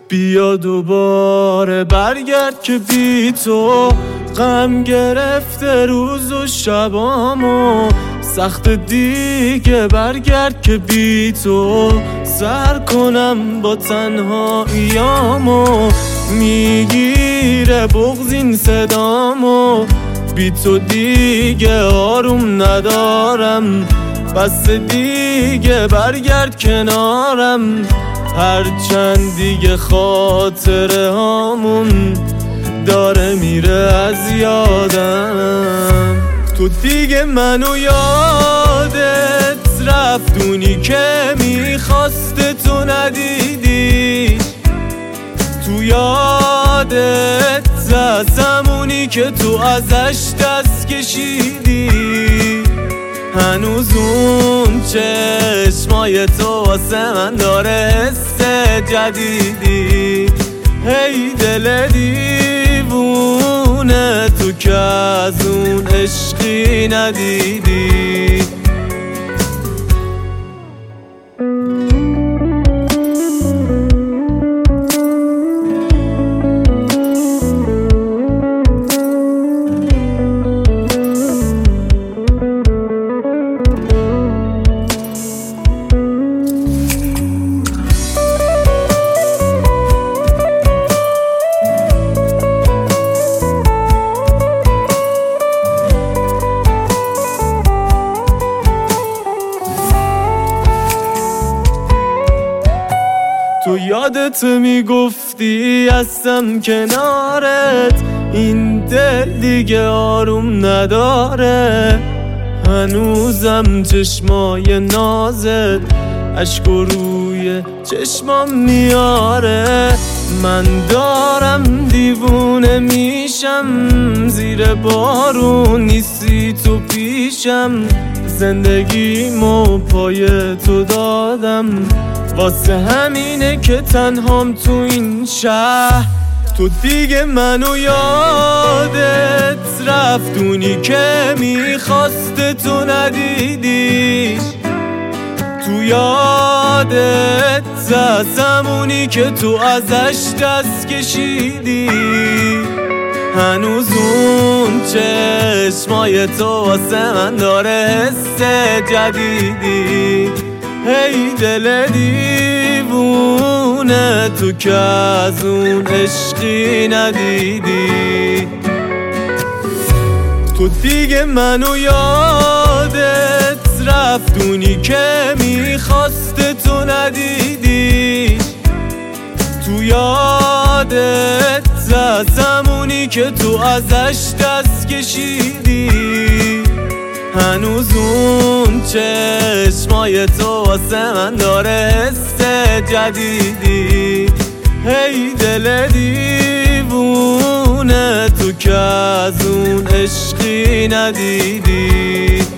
بیا دوباره برگرد که بی تو غم گرفته روز و شبامو، سخت دیگه برگرد که بی تو سر کنم با تنهاییامو. میگیره بغض این صدامو، بی تو دیگه آروم ندارم، بس دیگه برگرد کنارم. هرچند دیگه خاطره هامون داره میره از یادم. تو دیگه منو یادت رفت، اونی که میخواسته تو ندیدی. تو یادت زمونی که تو ازش دست کشیدی. هنوز اون چشمای تو واسه من داره حس جدیدی. هی دل دیوونه تو که از اون عشقی ندیدی. تو یادت میگفتی هستم کنارت، این دل دیگه آروم نداره. هنوزم چشمای نازت اشک و روی چشمام میاره. من دارم دیوونه میشم، زیر بارون نیستی تو پیشم. زندگیمو پای تو دادم، واسه همینه که تنهام تو این شهر. تو دیگه منو یادت رفت، اونی که میخواسته تو ندیدیش. تو یادت زمونی که تو ازش دست کشیدی. هنوز اون چشمای تو واسه من داره حس جدیدی. هی دل دیوونه تو که از اون عشقی ندیدی. تو دیگه منو یادت رفت، اونی که میخواسته تو ندیدی. تو یادت زمونی که تو ازش دست کشیدی. هنوز اون چشمای تو واسه من داره حس جدیدی. هی دل دیوونه تو که از اون عشقی ندیدی.